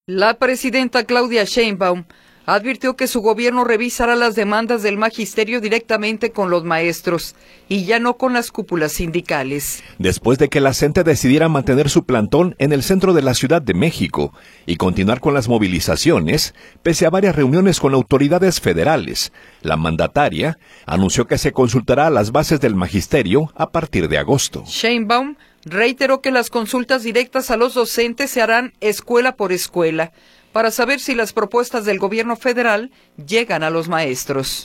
La presidenta Claudia Sheinbaum advirtió que su gobierno revisará las demandas del magisterio directamente con los maestros y ya no con las cúpulas sindicales. Después de que la CENTE decidiera mantener su plantón en el centro de la Ciudad de México y continuar con las movilizaciones, pese a varias reuniones con autoridades federales, la mandataria anunció que se consultará a las bases del magisterio a partir de agosto. Sheinbaum reiteró que las consultas directas a los docentes se harán escuela por escuela, para saber si las propuestas del gobierno federal llegan a los maestros.